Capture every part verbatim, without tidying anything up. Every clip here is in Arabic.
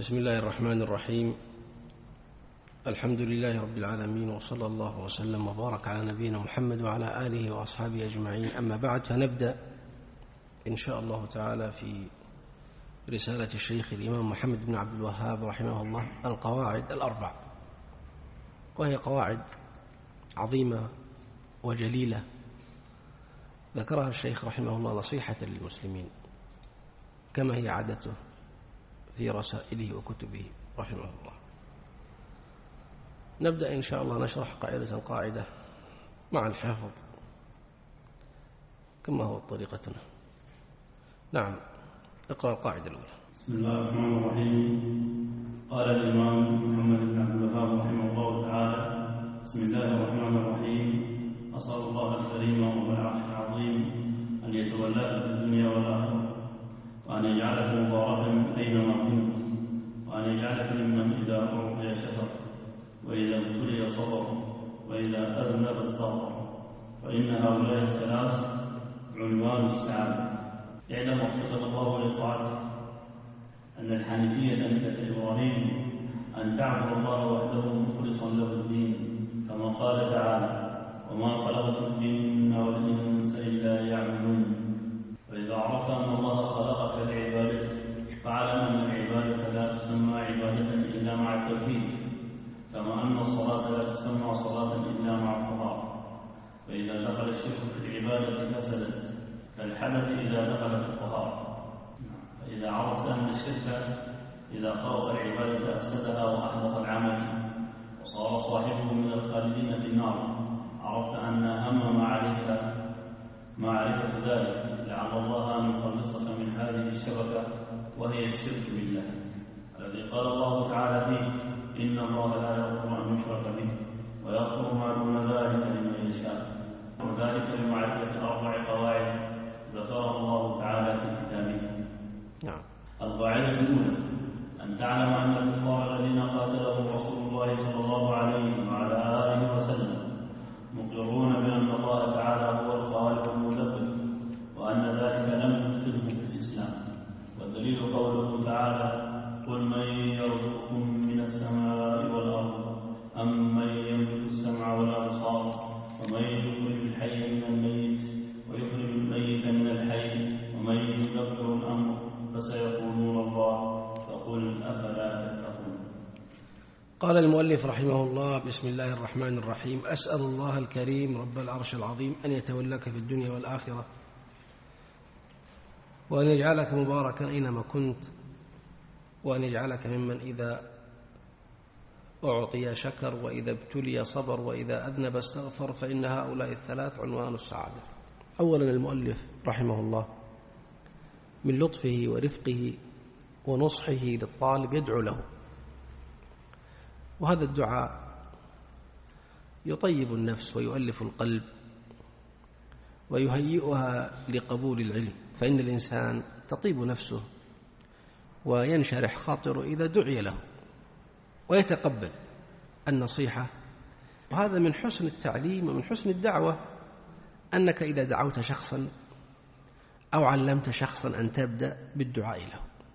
بسم الله الرحمن الرحيم. الحمد لله رب العالمين، وصلى الله وسلم وبارك على نبينا محمد وعلى آله وأصحابه أجمعين. أما بعد، فنبدأ إن شاء الله تعالى في رسالة الشيخ الإمام محمد بن عبد الوهاب رحمه الله القواعد الأربع، وهي قواعد عظيمة وجليلة ذكرها الشيخ رحمه الله نصيحة للمسلمين كما هي عادته في رسائله وكتبه رحمه الله. نبدأ إن شاء الله نشرح قاعدة قاعدة مع الحافظ كما هو طريقتنا. نعم، اقرأ القاعدة الأولى. بسم الله الرحمن الرحيم. قال الإمام محمد بن عبد الوهاب رحمه الله تعالى: بسم الله الرحمن الرحيم. أسأل الله الكريم رب العرش العظيم أن يتولاك في الدنيا والآخرة، وأن يجعلك مباركا أينما كنت، وأن يجعلك ممن إذا أعطي شكر، وإذا ابتلي صبر، وإذا أذنب استغفر، فإن هؤلاء الثلاث عنوان السعادة. اعلم وفقك الله لطاعته أن الحنيفية ملة إبراهيم أن تعبد الله وحده مخلصا له الدين، كما قال تعالى: وما خلقت الجن والإنس إلا ليعبدون. فإذا عرفت أن الله خلقك لعبادته، فاعلم أن العبادة لا تسمى عبادة إلا مع التوحيد، كما أن الصلاة لا تسمى صلاة إلا مع الطهارة. فإذا دخل الشرك في العبادة فسدت، كالحدث إذا دخل في الطهارة. فإذا عرفت أن الشرك إذا خلط العبادة أفسدها وأحبط العمل، وصار صاحبه من الخالدين في النار، عرفت أن أهم ما عليك معرفة ذلك، لعل الله أن يخلصك من هذه الشبكة وهي الشرك بالله، الذي قال الله تعالى فيه: إن الله لا يغفر أن يشرك به ويغفر ما دون ذلك لمن يشاء. وذلك لمعرفة أربع قواعد ذكرها الله تعالى في كتابه. نعم. القاعدة الأولى: أن تعلم أن الكفار الذين قاتلهم رسول الله صلى الله عليه وعلى آله وسلم مقرون بأن الله تعالى هو الخالق المدبر، وأن ذلك لم يدخلهم في الإسلام. والدليل قوله تعالى: قل من يرزقكم من السماء والأرض أم من يملك السمع والأبصار ومن يخرج الحي من الميت ويخرج الميت من الحي ومن يدبر الأمر فسيقولون الله فقل أفلا تتقون. قال المؤلف رحمه الله: بسم الله الرحمن الرحيم. أسأل الله الكريم رب العرش العظيم أن يتولاك في الدنيا والآخرة، وأن يجعلك مباركا أينما كنت، وأن يجعلك ممن إذا أعطي شكر، وإذا ابتلي صبر، وإذا أذنب استغفر، فإن هؤلاء الثلاث عنوان السعادة. أولا، المؤلف رحمه الله من لطفه ورفقه ونصحه للطالب يدعو له، وهذا الدعاء يطيب النفس ويؤلف القلب ويهيئها لقبول العلم، فإن الإنسان تطيب نفسه وينشرح خاطره إذا دعي له ويتقبل النصيحة. وهذا من حسن التعليم ومن حسن الدعوة، أنك إذا دعوت شخصا أو علمت شخصا أن تبدأ بالدعاء له.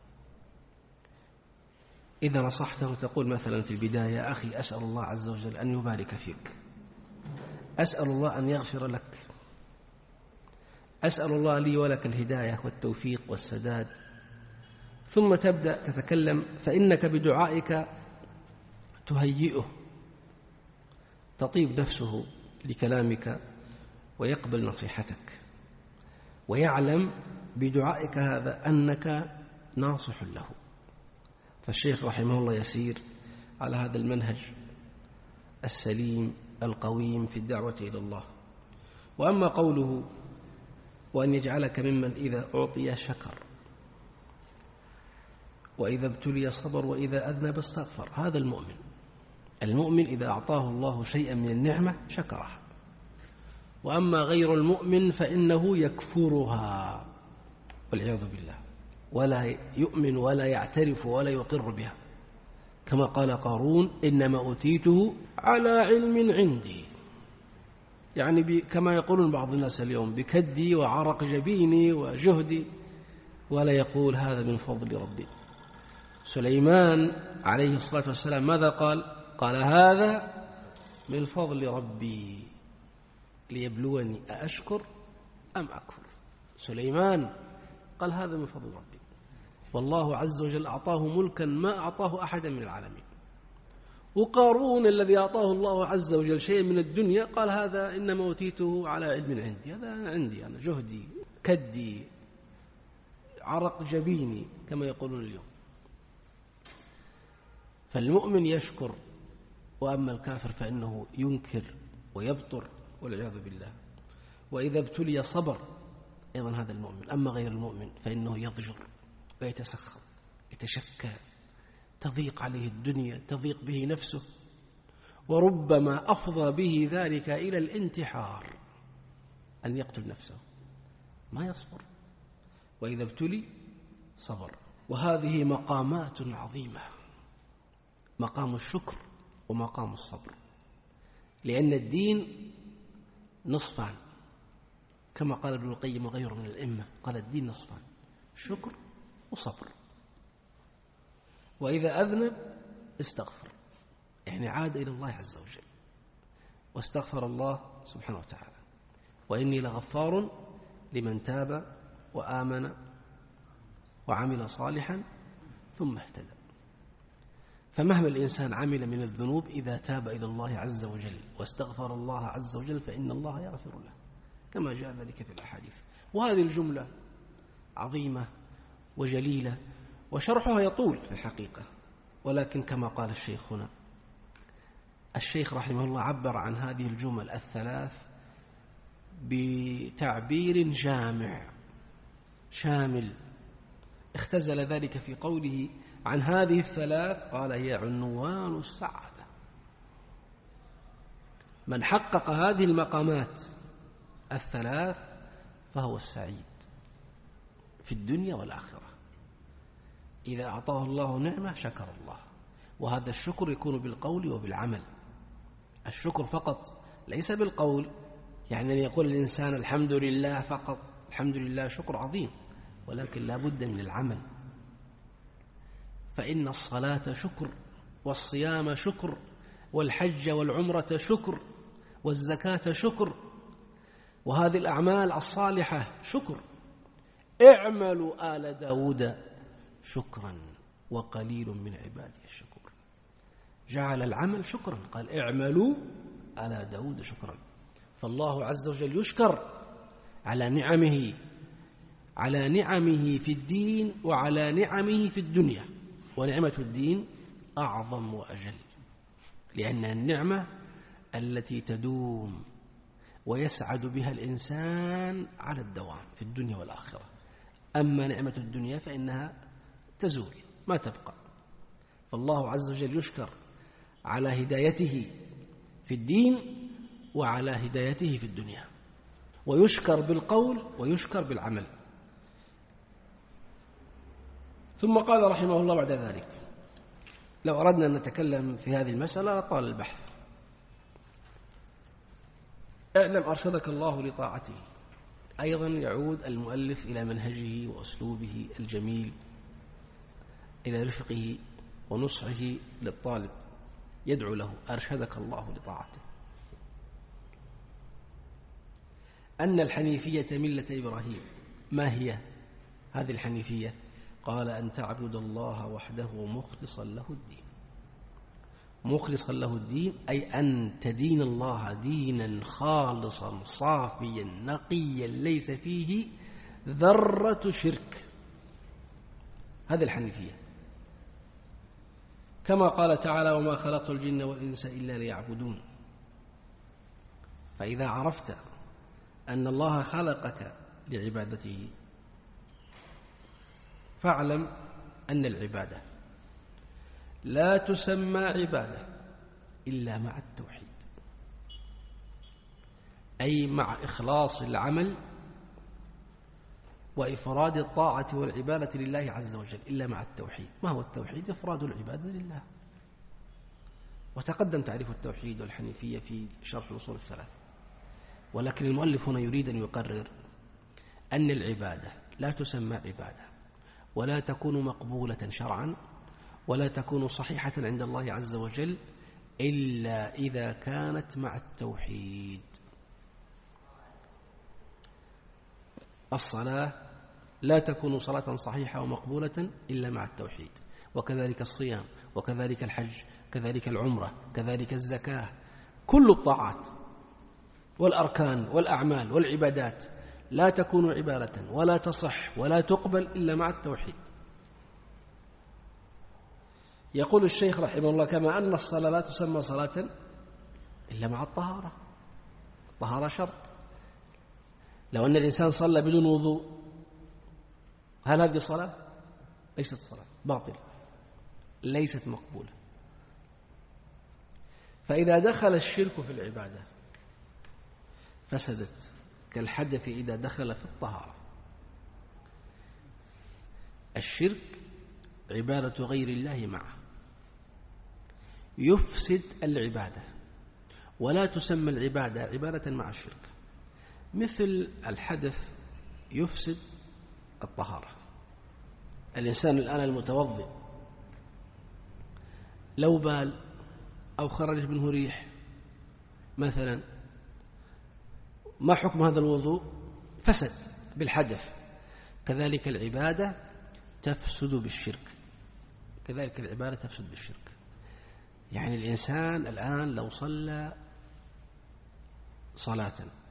إذا نصحته تقول مثلا في البداية: يا أخي، أسأل الله عز وجل أن يبارك فيك، أسأل الله أن يغفر لك، أسأل الله لي ولك الهداية والتوفيق والسداد. ثم تبدأ تتكلم، فإنك بدعائك تهيئه، تطيب نفسه لكلامك ويقبل نصيحتك، ويعلم بدعائك هذا أنك ناصح له. فالشيخ رحمه الله يسير على هذا المنهج السليم القويم في الدعوة إلى الله. وأما قوله: وأن يجعلك ممن إذا أعطي شكر، وإذا ابتلي صبر، وإذا أذنب استغفر، هذا المؤمن. المؤمن إذا أعطاه الله شيئا من النعمة شكره، وأما غير المؤمن فإنه يكفرها والعياذ بالله، ولا يؤمن ولا يعترف ولا يقر بها، كما قال قارون: إنما أوتيته على علم عندي. يعني كما يقولون بعض الناس اليوم: بكدي وعرق جبيني وجهدي، ولا يقول هذا من فضل ربي. سليمان عليه الصلاة والسلام ماذا قال؟ قال هذا من فضل ربي ليبلوني أأشكر أم أكفر. سليمان قال هذا من فضل ربي، والله عز وجل أعطاه ملكا ما أعطاه أحدا من العالمين. وقارون الذي أعطاه الله عز وجل شيء من الدنيا قال هذا إنما أوتيته على علم عندي، هذا أنا عندي، أنا جهدي كدي عرق جبيني كما يقولون اليوم. فالمؤمن يشكر، وأما الكافر فإنه ينكر ويبطر والعياذ بالله. وإذا ابتلي صبر، أيضا هذا المؤمن. أما غير المؤمن فإنه يضجر ويتسخط يتشكى، تضيق عليه الدنيا، تضيق به نفسه، وربما أفضى به ذلك إلى الانتحار، أن يقتل نفسه، ما يصبر. وإذا ابتلي صبر. وهذه مقامات عظيمة، مقام الشكر ومقام الصبر، لأن الدين نصفان كما قال ابن القيم وغيره من الأئمة، قال الدين نصفان، شكر وصبر. وإذا أذنب استغفر، يعني عاد إلى الله عز وجل واستغفر الله سبحانه وتعالى. وإني لغفار لمن تاب وآمن وعمل صالحا ثم اهتدى. فمهما الإنسان عمل من الذنوب إذا تاب إلى الله عز وجل واستغفر الله عز وجل فإن الله يغفر له، كما جاء ذلك في الأحاديث. وهذه الجملة عظيمة وجليلة، وشرحها يطول في الحقيقة، ولكن كما قال الشيخ هنا، الشيخ رحمه الله عبر عن هذه الجمل الثلاث بتعبير جامع شامل، اختزل ذلك في قوله عن هذه الثلاث، قال هي عنوان السعادة. من حقق هذه المقامات الثلاث فهو السعيد في الدنيا والآخرة. إذا أعطاه الله نعمة شكر الله، وهذا الشكر يكون بالقول وبالعمل. الشكر فقط ليس بالقول، يعني أن يقول الإنسان الحمد لله فقط، الحمد لله شكر عظيم، ولكن لا بد من العمل. فإن الصلاة شكر، والصيام شكر، والحج والعمرة شكر، والزكاة شكر، وهذه الأعمال الصالحة شكر. اعملوا آل داود شكرا وقليل من عبادي الشكور. جعل العمل شكرا، قال اعملوا آل داود شكرا. فالله عز وجل يشكر على نعمه، على نعمه في الدين وعلى نعمه في الدنيا. ونعمة الدين أعظم وأجل، لأن النعمة التي تدوم ويسعد بها الإنسان على الدوام في الدنيا والآخرة. أما نعمة الدنيا فإنها تزول ما تبقى. فالله عز وجل يشكر على هدايته في الدين وعلى هدايته في الدنيا، ويشكر بالقول ويشكر بالعمل. ثم قال رحمه الله بعد ذلك: لو أردنا أن نتكلم في هذه المسألة طال البحث. اعلم أرشدك الله لطاعته. أيضا يعود المؤلف إلى منهجه وأسلوبه الجميل، إلى رفقه ونصحه للطالب، يدعو له: أرشدك الله لطاعته. أن الحنيفية ملة إبراهيم. ما هي هذه الحنيفية؟ قال: أن تعبد الله وحده مخلصا له الدين. مخلصا له الدين أي أن تدين الله دينا خالصا صافيا نقيا ليس فيه ذرة شرك. هذه الحنيفية، كما قال تعالى: وما خلقت الجن والإنس إلا ليعبدون. فإذا عرفت أن الله خلقك لعبادته فاعلم أن العبادة لا تسمى عبادة إلا مع التوحيد، أي مع إخلاص العمل وإفراد الطاعة والعبادة لله عز وجل، إلا مع التوحيد. ما هو التوحيد؟ إفراد العبادة لله. وتقدم تعريف التوحيد والحنيفية في شرح الأصول الثلاث، ولكن المؤلف هنا يريد أن يقرر أن العبادة لا تسمى عبادة ولا تكون مقبولة شرعا ولا تكون صحيحة عند الله عز وجل إلا إذا كانت مع التوحيد. الصلاة لا تكون صلاة صحيحة ومقبولة إلا مع التوحيد، وكذلك الصيام، وكذلك الحج، كذلك العمرة، كذلك الزكاة، كل الطاعات والأركان والأعمال والعبادات لا تكون عبادة ولا تصح ولا تقبل إلا مع التوحيد. يقول الشيخ رحمه الله: كما أن الصلاة لا تسمى صلاة إلا مع الطهارة، الطهارة شرط. لو أن الإنسان صلى بدون وضوء هل هذه صلاة؟ ليست صلاة، باطلة، ليست مقبولة. فإذا دخل الشرك في العبادة فسدت، كالحدث إذا دخل في الطهارة. الشرك عبادة غير الله معه يفسد العبادة، ولا تسمى العبادة عبادة مع الشرك. مثل الحدث يفسد الطهارة. الإنسان الآن المتوضئ لو بال أو خرج منه ريح مثلا، ما حكم هذا الوضوء؟ فسد بالحدث. كذلك العبادة تفسد بالشرك، كذلك العبادة تفسد بالشرك. يعني الإنسان الآن لو صلى صلاة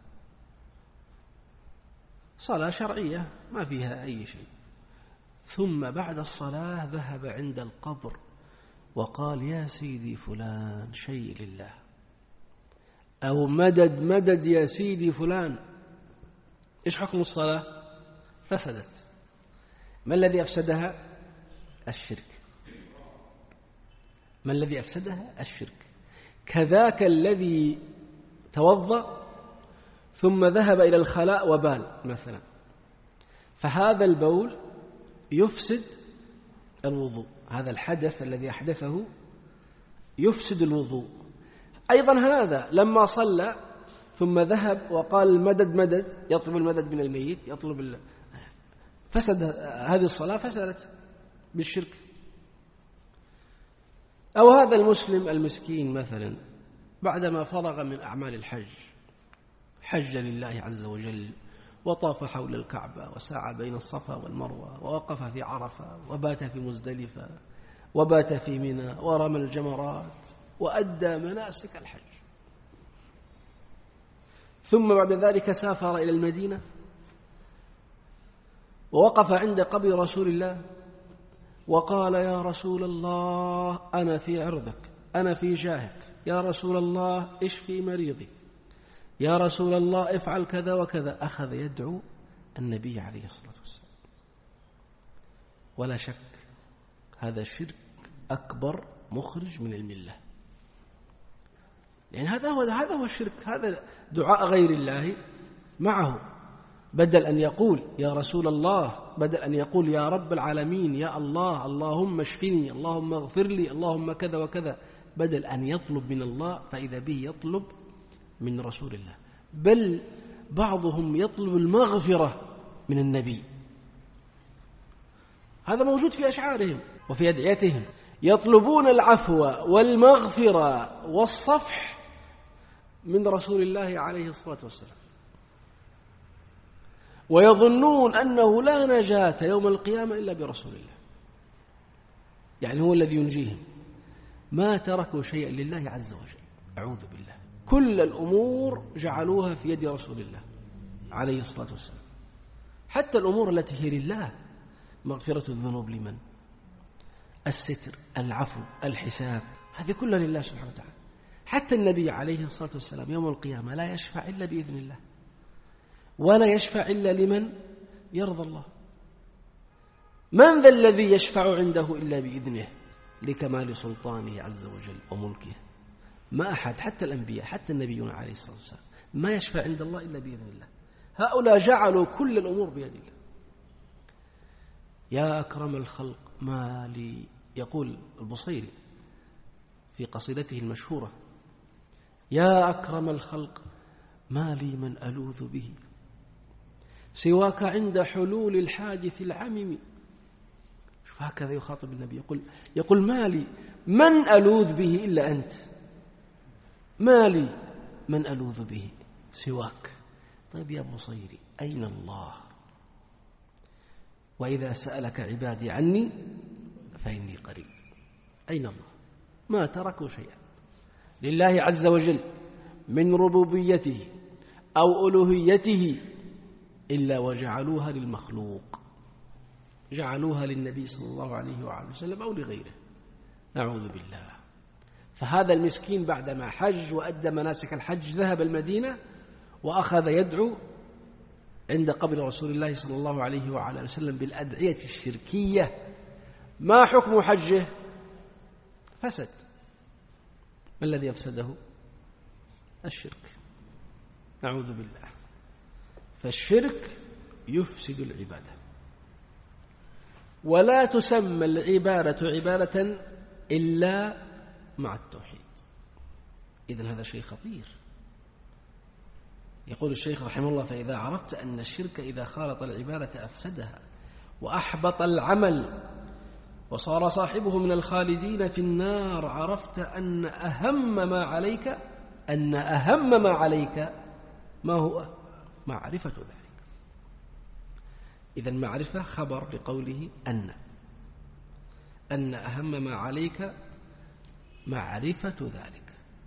صلاة شرعية ما فيها أي شيء، ثم بعد الصلاة ذهب عند القبر وقال: يا سيدي فلان شيء لله، أو مدد مدد يا سيدي فلان، إيش حكم الصلاة؟ فسدت. ما الذي أفسدها؟ الشرك. ما الذي أفسدها؟ الشرك. كذاك الذي توضأ ثم ذهب إلى الخلاء وبال مثلا، فهذا البول يفسد الوضوء، هذا الحدث الذي أحدثه يفسد الوضوء. أيضا هذا لما صلى ثم ذهب وقال المدد مدد، يطلب المدد من الميت، يطلب ال... فسد هذه الصلاة، فسدت بالشرك. أو هذا المسلم المسكين مثلا بعدما فرغ من أعمال الحج، حج لله عز وجل وطاف حول الكعبة وسعى بين الصفا والمروة ووقف في عرفة وبات في مزدلفة وبات في منى ورمى الجمرات وأدى مناسك الحج، ثم بعد ذلك سافر إلى المدينة ووقف عند قبر رسول الله وقال: يا رسول الله أنا في عرضك، أنا في جاهك، يا رسول الله اشفي مريضي، يا رسول الله افعل كذا وكذا. أخذ يدعو النبي عليه الصلاة والسلام. ولا شك هذا شرك أكبر مخرج من الملة، يعني هذا هو هذا هو الشرك، هذا دعاء غير الله معه. بدل أن يقول يا رسول الله، بدل أن يقول يا رب العالمين، يا الله، اللهم اشفني، اللهم اغفر لي، اللهم كذا وكذا، بدل أن يطلب من الله فإذا به يطلب من رسول الله. بل بعضهم يطلب المغفرة من النبي، هذا موجود في أشعارهم وفي أدعيتهم، يطلبون العفو والمغفرة والصفح من رسول الله عليه الصلاة والسلام، ويظنون أنه لا نجاة يوم القيامة إلا برسول الله، يعني هو الذي ينجيهم. ما تركوا شيئا لله عز وجل، أعوذ بالله. كل الأمور جعلوها في يد رسول الله عليه الصلاة والسلام، حتى الأمور التي هي لله، مغفرة الذنوب لمن؟ الستر، العفو، الحساب، هذه كلها لله سبحانه وتعالى. حتى النبي عليه الصلاة والسلام يوم القيامة لا يشفع إلا بإذن الله، ولا يشفع إلا لمن يرضى الله. من ذا الذي يشفع عنده إلا بإذنه لكمال سلطانه عز وجل وملكه؟ ما أحد، حتى الأنبياء، حتى النبيون عليه الصلاة والسلام ما يشفع عند الله إلا بإذن الله. هؤلاء جعلوا كل الأمور بيد الله. يا أكرم الخلق ما لي، يقول البصيري في قصيدته المشهورة: يا أكرم الخلق ما لي من ألوذ به سواك عند حلول الحادث العمم. هكذا يخاطب النبي، يقول يقول ما لي من ألوذ به إلا أنت، ما لي من ألوذ به سواك. طيب يا بصيري أين الله؟ وإذا سألك عبادي عني فإني قريب. أين الله؟ ما تركوا شيئا لله عز وجل من ربوبيته أو ألوهيته إلا وجعلوها للمخلوق، جعلوها للنبي صلى الله عليه وآله وسلم أو لغيره، نعوذ بالله. فهذا المسكين بعدما حج وأدى مناسك الحج ذهب المدينة وأخذ يدعو عند قبر رسول الله صلى الله عليه وآله وسلم بالأدعية الشركية. ما حكم حجه؟ فسد. ما الذي أفسده؟ الشرك، نعوذ بالله. فالشرك يفسد العبادة، ولا تسمى العبادة عبادة إلا مع التوحيد. إذن هذا شيء خطير. يقول الشيخ رحمه الله: فإذا عرفت أن الشرك إذا خالط العبادة أفسدها وأحبط العمل وصار صاحبه من الخالدين في النار، عرفت أن أهم ما عليك أن أهم ما عليك ما هو؟ معرفة ذلك. إذن معرفة خبر لقوله أن أن أهم ما عليك معرفة ذلك.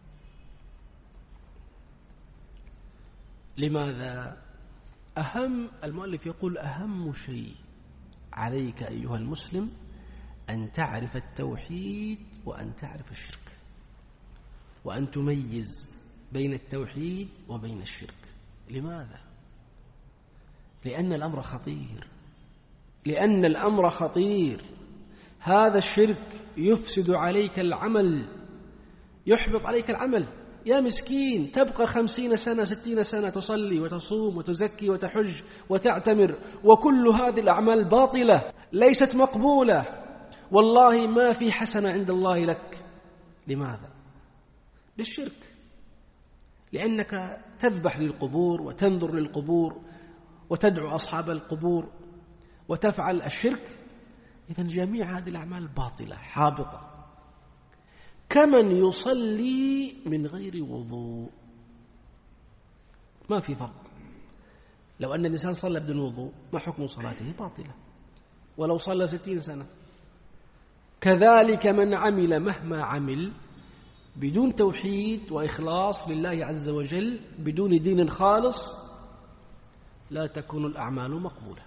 لماذا؟ أهم المؤلف يقول أهم شيء عليك أيها المسلم أن تعرف التوحيد وأن تعرف الشرك، وأن تميز بين التوحيد وبين الشرك. لماذا؟ لأن الأمر خطير، لأن الأمر خطير. هذا الشرك يفسد عليك العمل، يحبط عليك العمل. يا مسكين، تبقى خمسين سنة ستين سنة تصلي وتصوم وتزكي وتحج وتعتمر، وكل هذه الأعمال باطلة ليست مقبولة، والله ما في حسنة عند الله لك. لماذا؟ بالشرك. لأنك تذبح للقبور وتنظر للقبور وتدعو أصحاب القبور وتفعل الشرك. إذن جميع هذه الأعمال باطلة حابطة. كمن يصلي من غير وضوء، ما في فرق. لو أن الإنسان صلى بدون وضوء ما حكم صلاته؟ باطلة، ولو صلى ستين سنة. كذلك من عمل مهما عمل بدون توحيد وإخلاص لله عز وجل، بدون دين خالص، لا تكون الأعمال مقبولة.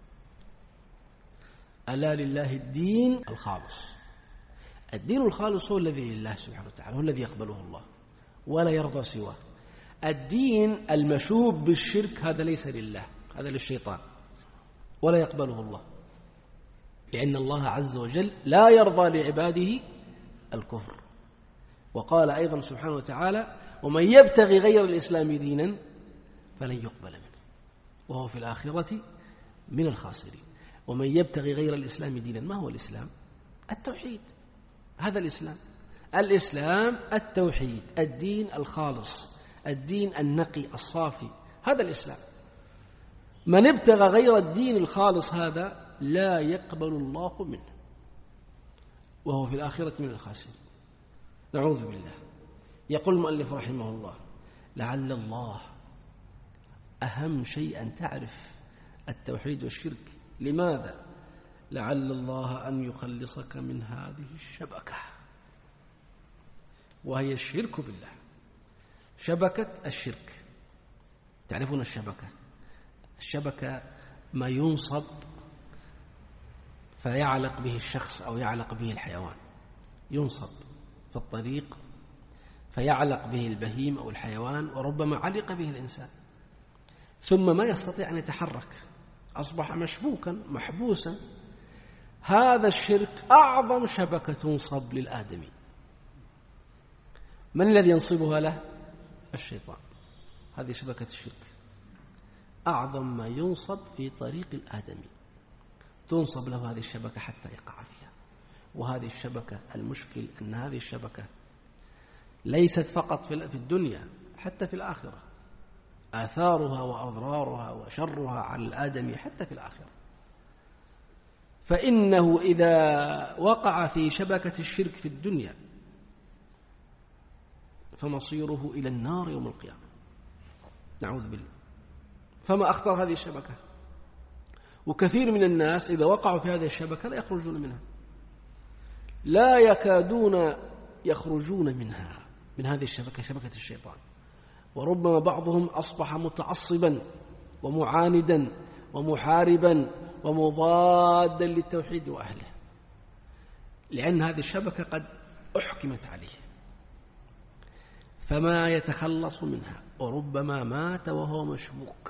ألا لله الدين الخالص. الدين الخالص هو الذي لله سبحانه وتعالى، هو الذي يقبله الله ولا يرضى سواه. الدين المشوب بالشرك هذا ليس لله، هذا للشيطان ولا يقبله الله، لأن الله عز وجل لا يرضى لعباده الكفر. وقال أيضا سبحانه وتعالى: ومن يبتغي غير الإسلام دينا فلن يقبل منه وهو في الآخرة من الخاسرين. ومن يبتغي غير الإسلام دينا، ما هو الإسلام؟ التوحيد، هذا الإسلام. الإسلام التوحيد، الدين الخالص، الدين النقي الصافي، هذا الإسلام. من ابتغى غير الدين الخالص هذا لا يقبل الله منه وهو في الآخرة من الخاسرين، نعوذ بالله. يقول المؤلف رحمه الله: لعل الله أهم شيء أن تعرف التوحيد والشرك. لماذا؟ لعل الله أن يخلصك من هذه الشبكة، وهي الشرك بالله. شبكة الشرك، تعرفون الشبكة؟ الشبكة ما ينصب فيعلق به الشخص أو يعلق به الحيوان، ينصب في الطريق فيعلق به البهيم أو الحيوان، وربما علق به الإنسان ثم ما يستطيع أن يتحرك، أصبح مشبوكا محبوسا. هذا الشرك أعظم شبكة تنصب للآدمي. من الذي ينصبها له؟ الشيطان. هذه شبكة الشرك، أعظم ما ينصب في طريق الآدمي، تنصب له هذه الشبكة حتى يقع فيها. وهذه الشبكة المشكل أن هذه الشبكة ليست فقط في الدنيا، حتى في الآخرة آثارها وأضرارها وشرها على الآدمي حتى في الآخرة. فإنه إذا وقع في شبكة الشرك في الدنيا فمصيره إلى النار يوم القيامة، نعوذ بالله. فما أخطر هذه الشبكة، وكثير من الناس إذا وقعوا في هذه الشبكة لا يخرجون منها، لا يكادون يخرجون منها، من هذه الشبكة، شبكة الشيطان. وربما بعضهم أصبح متعصبا ومعاندا ومحاربا ومضادا للتوحيد وأهله، لأن هذه الشبكة قد أحكمت عليه فما يتخلص منها، وربما مات وهو مشبوك،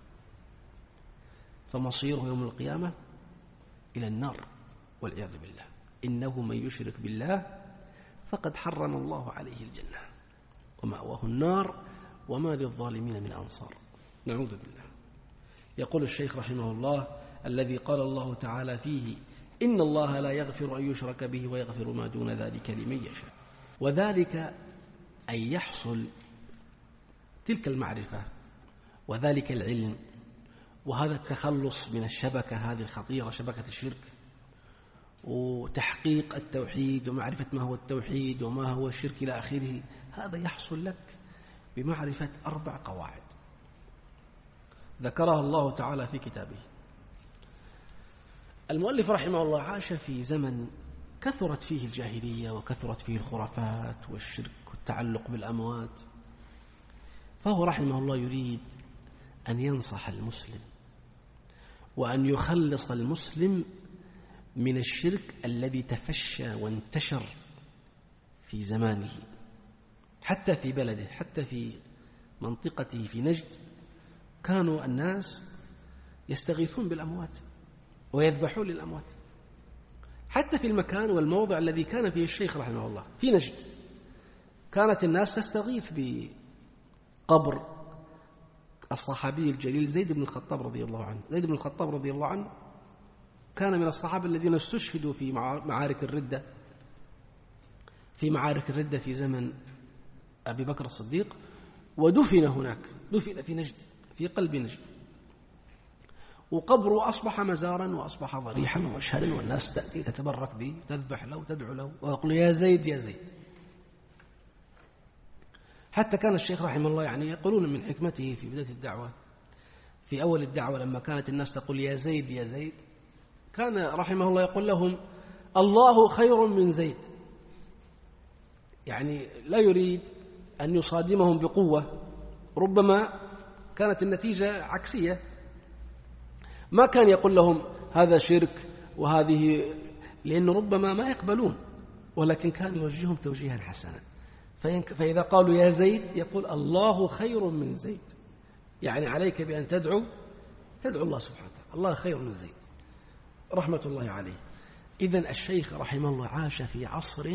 فمصيره يوم القيامة إلى النار والعياذ بالله. إنه من يشرك بالله فقد حرم الله عليه الجنة ومأواه النار وما للظالمين من أنصار، نعوذ بالله. يقول الشيخ رحمه الله: الذي قال الله تعالى فيه: إن الله لا يغفر أن يشرك به ويغفر ما دون ذلك لمن يشاء. وذلك أن يحصل تلك المعرفة وذلك العلم وهذا التخلص من الشبكة هذه الخطيرة، شبكة الشرك، وتحقيق التوحيد ومعرفة ما هو التوحيد وما هو الشرك إلى آخره. هذا يحصل لك بمعرفة أربع قواعد ذكرها الله تعالى في كتابه. المؤلف رحمه الله عاش في زمن كثرت فيه الجاهلية وكثرت فيه الخرافات والشرك والتعلق بالأموات، فهو رحمه الله يريد أن ينصح المسلم وأن يخلص المسلم من الشرك الذي تفشى وانتشر في زمانه، حتى في بلده، حتى في منطقته في نجد كانوا الناس يستغيثون بالأموات ويذبحون للأموات. حتى في المكان والموضع الذي كان فيه الشيخ رحمه الله في نجد كانت الناس تستغيث بقبر الصحابي الجليل زيد بن الخطاب رضي الله عنه. زيد بن الخطاب رضي الله عنه كان من الصحابة الذين استشهدوا في معارك الردة في معارك الردة في زمن أبي بكر الصديق، ودفن هناك، دفن في نجد، في قلب نجد، وقبره أصبح مزارا وأصبح ضريحا ومشهدا، والناس تأتي تتبرك به، تذبح له وتدعو له ويقول يا زيد يا زيد. حتى كان الشيخ رحمه الله يعني يقولون من حكمته في بداية الدعوة، في أول الدعوة لما كانت الناس تقول يا زيد يا زيد، كان رحمه الله يقول لهم الله خير من زيد، يعني لا يريد أن يصادمهم بقوة، ربما كانت النتيجة عكسية. ما كان يقول لهم هذا شرك وهذه، لأنه ربما ما يقبلون، ولكن كان يوجههم توجيها حسنا. فإذا قالوا يا زيد يقول الله خير من زيد، يعني عليك بأن تدعو تدعو الله سبحانه وتعالى، الله خير من زيد رحمة الله عليه. إذن الشيخ رحمه الله عاش في عصر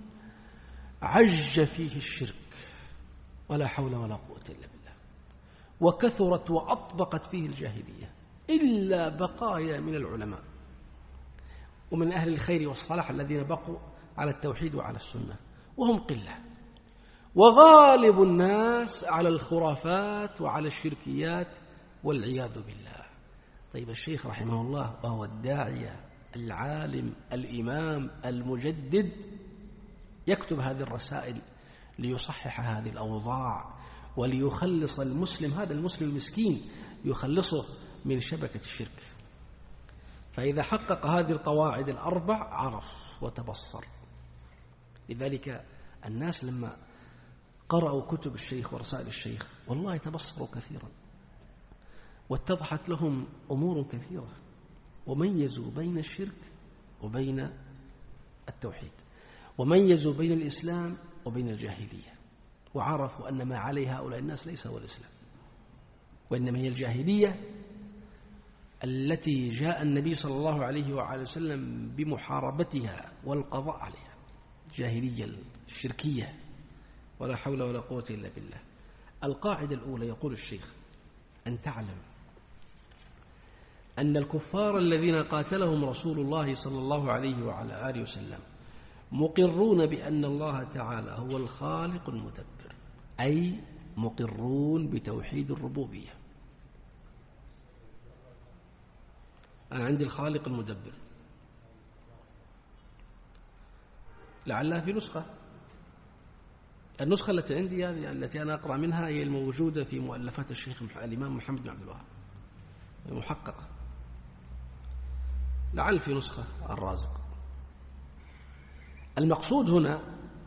عج فيه الشرك ولا حول ولا قوة إلا بالله، وكثرت وأطبقت فيه الجاهلية، إلا بقايا من العلماء ومن أهل الخير والصلاح الذين بقوا على التوحيد وعلى السنة، وهم قلة، وغالب الناس على الخرافات وعلى الشركيات والعياذ بالله. طيب الشيخ رحمه الله وهو الداعية العالم الإمام المجدد يكتب هذه الرسائل ليصحح هذه الأوضاع وليخلص المسلم، هذا المسلم المسكين يخلصه من شبكة الشرك. فإذا حقق هذه القواعد الأربع عرف وتبصر. لذلك الناس لما قرأوا كتب الشيخ ورسائل الشيخ والله تبصروا كثيرا، واتضحت لهم أمور كثيرة، وميزوا بين الشرك وبين التوحيد، وميزوا بين الإسلام وبين الجاهلية، وعرفوا أن ما عليه هؤلاء الناس ليس هو الإسلام، وإنما هي الجاهلية التي جاء النبي صلى الله عليه وآله وسلم بمحاربتها والقضاء عليها، الجاهلية الشركية، ولا حول ولا قوة إلا بالله. القاعدة الأولى يقول الشيخ أن تعلم أن الكفار الذين قاتلهم رسول الله صلى الله عليه وعلى آله وسلم مقرون بأن الله تعالى هو الخالق المدبر، أي مقرون بتوحيد الربوبية. أنا عندي الخالق المدبر، لعلها في نسخة. النسخة التي عندي هذه التي أنا أقرأ منها هي الموجودة في مؤلفات الشيخ الإمام محمد بن عبد الوهاب المحققة، لعل في نسخة الرازق. المقصود هنا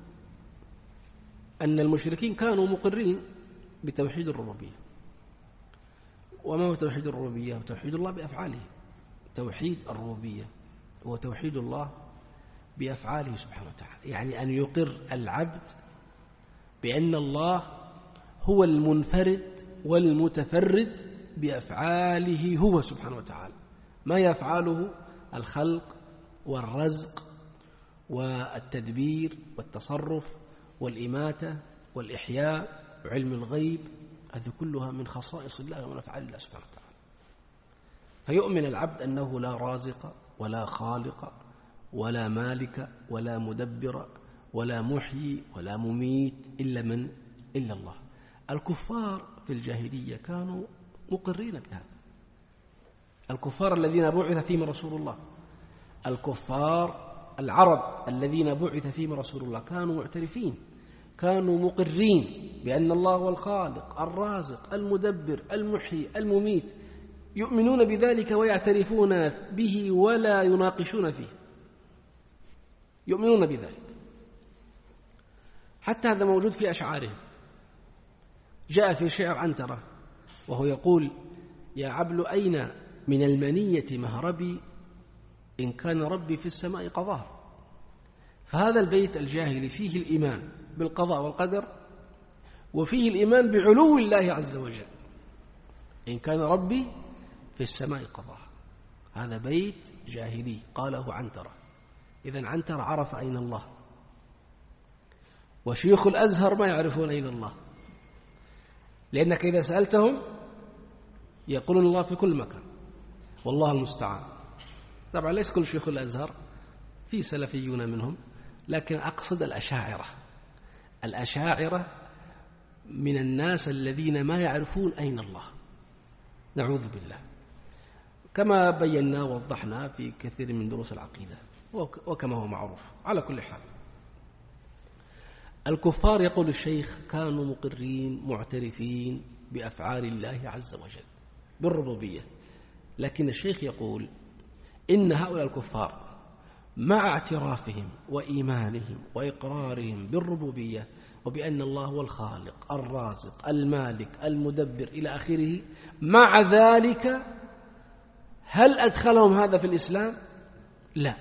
أن المشركين كانوا مقرين بتوحيد الربوبية. وما هو توحيد الربوبية؟ توحيد الله بأفعاله. توحيد الربوبية هو توحيد الله بأفعاله سبحانه وتعالى، يعني أن يقر العبد بأن الله هو المنفرد والمتفرد بأفعاله هو سبحانه وتعالى، ما يفعله الخلق والرزق والتدبير والتصرف والإماتة والإحياء وعلم الغيب، هذه كلها من خصائص الله ومن أفعال الله سبحانه وتعالى. فيؤمن العبد أنه لا رازق ولا خالق ولا مالك ولا مدبر ولا محيي ولا مميت إلا من إلا الله. الكفار في الجاهلية كانوا مقرين بهذا، الكفار الذين بعث فيهم رسول الله، الكفار العرب الذين بعث فيهم رسول الله كانوا معترفين، كانوا مقرين بأن الله هو الخالق الرازق المدبر المحيي المميت، يؤمنون بذلك ويعترفون به ولا يناقشون فيه، يؤمنون بذلك. حتى هذا موجود في أشعارهم. جاء في شعر عنترة وهو يقول: يا عبل أين من المنية مهربي إن كان ربي في السماء قضاه. فهذا البيت الجاهلي فيه الإيمان بالقضاء والقدر، وفيه الإيمان بعلو الله عز وجل، إن كان ربي في السماء قضاه. هذا بيت جاهلي قاله عنترة. إذن عنترة عرف أين الله، وشيوخ الأزهر ما يعرفون أين الله، لأنك إذا سألتهم يقولون الله في كل مكان والله المستعان. طبعا ليس كل شيوخ الأزهر، في سلفيون منهم، لكن أقصد الأشاعرة. الأشاعرة من الناس الذين ما يعرفون أين الله، نعوذ بالله، كما بينا ووضحنا في كثير من دروس العقيدة وكما هو معروف. على كل حال، الكفار يقول الشيخ كانوا مقرين معترفين بأفعال الله عز وجل بالربوبية، لكن الشيخ يقول إن هؤلاء الكفار مع اعترافهم وإيمانهم وإقرارهم بالربوبية وبأن الله هو الخالق الرازق المالك المدبر إلى آخره، مع ذلك هل أدخلهم هذا في الإسلام؟ لا،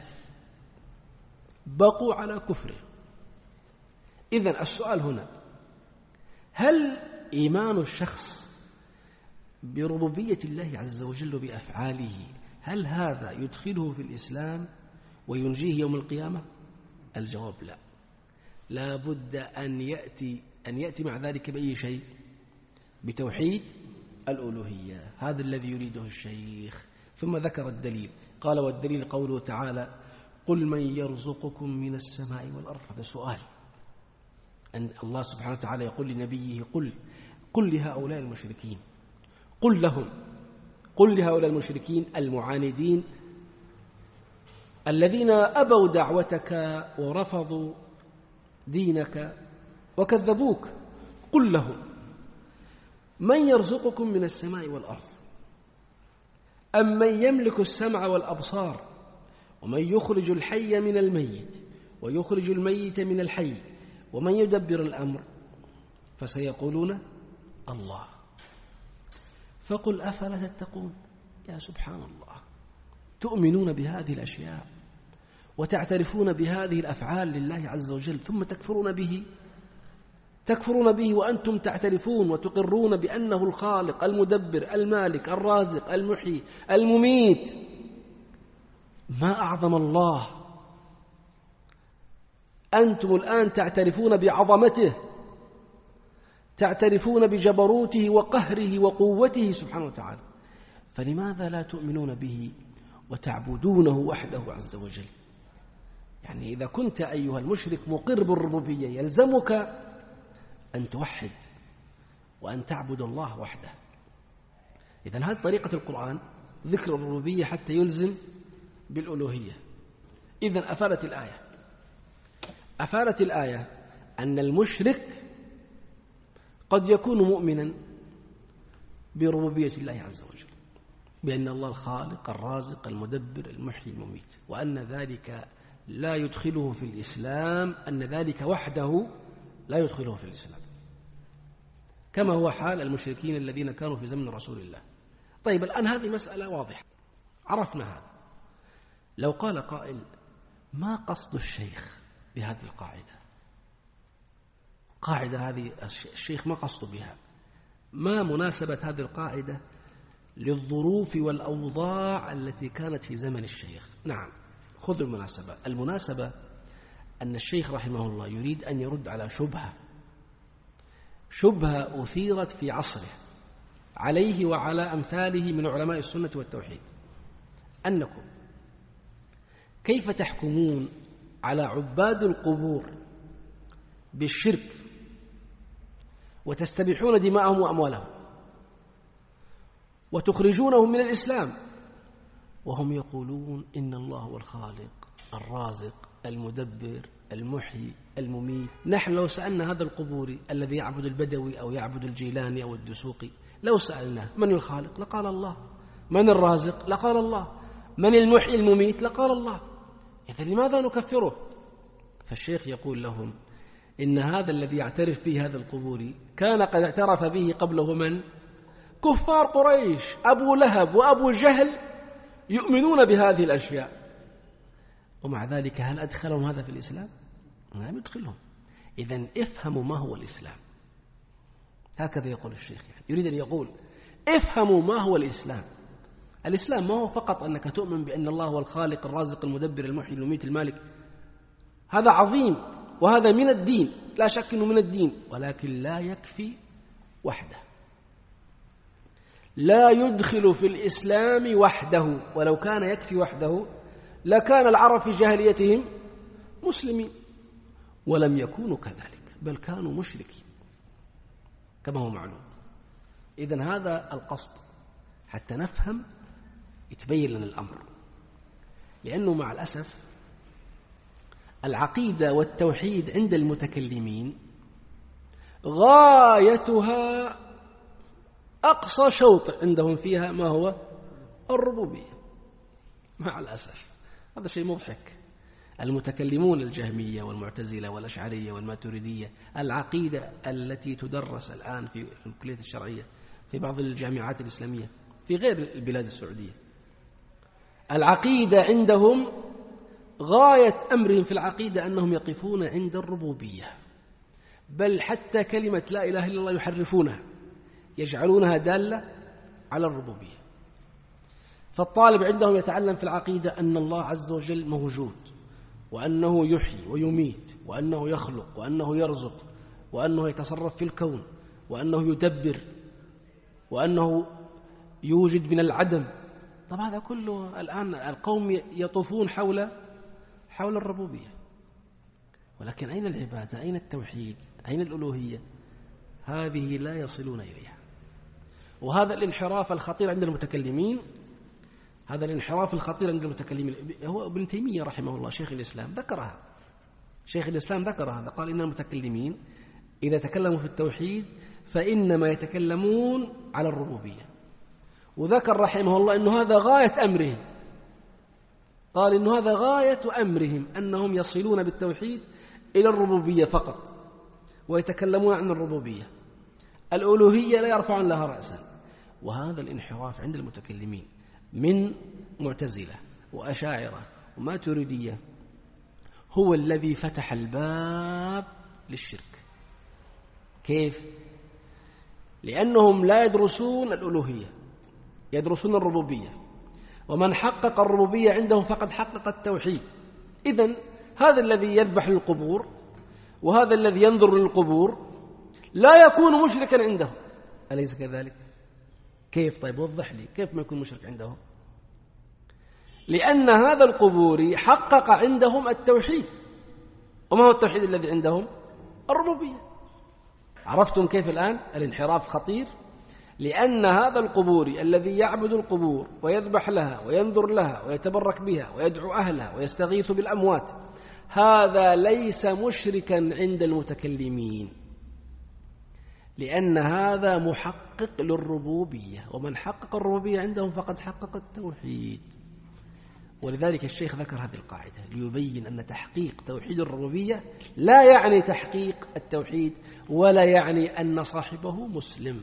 بقوا على كفرهم. إذن السؤال هنا: هل إيمان الشخص بربوبية الله عز وجل بأفعاله هل هذا يدخله في الإسلام وينجيه يوم القيامة؟ الجواب لا. لا بد أن يأتي أن يأتي مع ذلك بأي شيء؟ بتوحيد الألوهية. هذا الذي يريده الشيخ. ثم ذكر الدليل، قال: والدليل قوله تعالى: قل من يرزقكم من السماء والأرض. هذا سؤال، أن الله سبحانه وتعالى يقول لنبيه: قل قل لهؤلاء المشركين، قل لهم، قل لهؤلاء المشركين المعاندين الذين أبوا دعوتك ورفضوا دينك وكذبوك، قل لهم: من يرزقكم من السماء والأرض أم من يملك السمع والأبصار ومن يخرج الحي من الميت ويخرج الميت من الحي ومن يدبر الأمر؟ فسيقولون الله. فقل أفلا تتقون. يا سبحان الله، تؤمنون بهذه الأشياء وتعترفون بهذه الأفعال لله عز وجل، ثم تكفرون به، تكفرون به وأنتم تعترفون وتقرون بأنه الخالق المدبر المالك الرازق المحيي المميت. ما أعظم الله. أنتم الآن تعترفون بعظمته، تعترفون بجبروته وقهره وقوته سبحانه وتعالى، فلماذا لا تؤمنون به وتعبدونه وحده عز وجل؟ يعني إذا كنت أيها المشرك مقر بالربوبية يلزمك أن توحد وأن تعبد الله وحده. إذن هذه طريقة القرآن، ذكر الربوبية حتى يلزم بالألوهية. إذن أفادت الآية أفادت الآية أن المشرك قد يكون مؤمنا بربوبية الله عز وجل، بأن الله الخالق الرازق المدبر المحيي المميت، وأن ذلك لا يدخله في الإسلام، أن ذلك وحده لا يدخله في الإسلام، كما هو حال المشركين الذين كانوا في زمن رسول الله. طيب الآن هذه مسألة واضحة، عرفنا هذا. لو قال قائل: ما قصد الشيخ بهذه القاعدة؟ قاعدة هذه الشيخ ما قصد بها؟ ما مناسبة هذه القاعدة للظروف والأوضاع التي كانت في زمن الشيخ؟ نعم، خذوا المناسبة. المناسبة أن الشيخ رحمه الله يريد أن يرد على شبهة شبهة أثيرت في عصره عليه وعلى أمثاله من علماء السنة والتوحيد، أنكم كيف تحكمون على عباد القبور بالشرك وتستبيحون دماءهم وأموالهم وتخرجونهم من الإسلام وهم يقولون إن الله هو الخالق الرازق المدبر المحيي المميت؟ نحن لو سألنا هذا القبوري الذي يعبد البدوي أو يعبد الجيلاني أو الدسوقي، لو سألناه: من الخالق؟ لقال الله. من الرازق؟ لقال الله. من المحيي المميت؟ لقال الله. إذن لماذا نكفره؟ فالشيخ يقول لهم: إن هذا الذي يعترف به هذا القبوري كان قد اعترف به قبله من؟ كفار قريش، أبو لهب وأبو جهل يؤمنون بهذه الأشياء، ومع ذلك هل أدخلهم هذا في الإسلام؟ لم يدخلهم. إذن افهموا ما هو الإسلام. هكذا يقول الشيخ، يعني يريد أن يقول: افهموا ما هو الإسلام. الإسلام ما هو فقط أنك تؤمن بأن الله هو الخالق الرازق المدبر المحيي المميت المالك، هذا عظيم وهذا من الدين، لا شك أنه من الدين، ولكن لا يكفي وحده، لا يدخل في الإسلام وحده. ولو كان يكفي وحده لكان العرب في جاهليتهم مسلمين، ولم يكونوا كذلك، بل كانوا مشركين كما هو معلوم. إذن هذا القصد حتى نفهم، يتبين لنا الأمر، لأنه مع الأسف العقيدة والتوحيد عند المتكلمين غايتها أقصى شوط عندهم فيها ما هو الربوبية. مع الأسف هذا شيء مضحك. المتكلمون الجهمية والمعتزلة والأشعرية والماتريدية، العقيدة التي تدرس الآن في الكلية الشرعية في بعض الجامعات الإسلامية في غير البلاد السعودية، العقيدة عندهم غاية أمرهم في العقيدة أنهم يقفون عند الربوبية، بل حتى كلمة لا إله إلا الله يحرفونها، يجعلونها دالة على الربوبية. فالطالب عندهم يتعلم في العقيدة أن الله عز وجل موجود، وأنه يحيي ويميت، وأنه يخلق، وأنه يرزق، وأنه يتصرف في الكون، وأنه يدبر، وأنه يوجد من العدم. طب هذا كله الآن القوم يطوفون حول حول الربوبية، ولكن أين العبادة؟ أين التوحيد؟ أين الألوهية؟ هذه لا يصلون إليها. وهذا الانحراف الخطير عند المتكلمين، هذا الانحراف الخطير عند المتكلمين، هو ابن تيمية رحمه الله شيخ الإسلام ذكرها. شيخ الإسلام ذكر هذا، قال إن المتكلمين إذا تكلموا في التوحيد فإنما يتكلمون على الربوبية، وذكر رحمه الله أنه هذا غاية أمرهم، قال إنه هذا غاية أمرهم أنهم يصلون بالتوحيد إلى الربوبية فقط، ويتكلمون عن الربوبية، الألوهية لا يرفعون لها رأسا. وهذا الانحراف عند المتكلمين من معتزلة وأشاعرة وماتريدية هو الذي فتح الباب للشرك. كيف؟ لأنهم لا يدرسون الألوهية، يدرسون الربوبية، ومن حقق الربوبية عندهم فقد حقق التوحيد. إذن هذا الذي يذبح للقبور وهذا الذي ينظر للقبور لا يكون مشركا عندهم، أليس كذلك؟ كيف؟ طيب وضح لي كيف ما يكون مشرك عندهم؟ لأن هذا القبوري حقق عندهم التوحيد. وما هو التوحيد الذي عندهم؟ الربوبية. عرفتم كيف الآن الانحراف خطير؟ لأن هذا القبوري الذي يعبد القبور ويذبح لها وينظر لها ويتبرك بها ويدعو أهلها ويستغيث بالأموات، هذا ليس مشركا عند المتكلمين، لأن هذا محقق للربوبية، ومن حقق الربوبية عندهم فقد حقق التوحيد. ولذلك الشيخ ذكر هذه القاعدة ليبين أن تحقيق توحيد الربوبية لا يعني تحقيق التوحيد، ولا يعني أن صاحبه مسلم.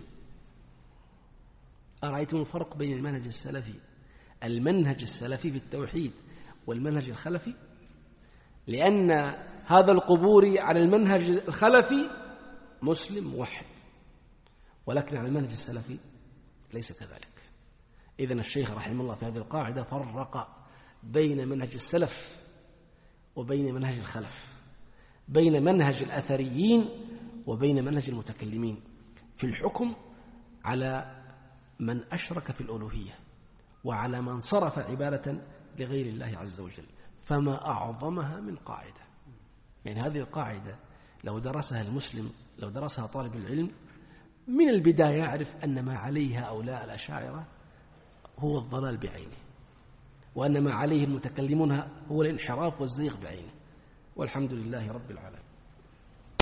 أرأيتم الفرق بين المنهج السلفي المنهج السلفي في التوحيد والمنهج الخلفي؟ لأن هذا القبوري على المنهج الخلفي مسلم موحد، ولكن على المنهج السلفي ليس كذلك. إذن الشيخ رحمه الله في هذه القاعدة فرق بين منهج السلف وبين منهج الخلف، بين منهج الأثريين وبين منهج المتكلمين في الحكم على من أشرك في الألوهية وعلى من صرف عبادة لغير الله عز وجل. فما أعظمها من قاعدة. يعني هذه القاعدة لو درسها المسلم، لو درسها طالب العلم من البداية يعرف أن ما عليها هؤلاء الأشاعرة هو الضلال بعينه، وأن ما عليه المتكلمون هو الانحراف والزيغ بعينه. والحمد لله رب العالمين.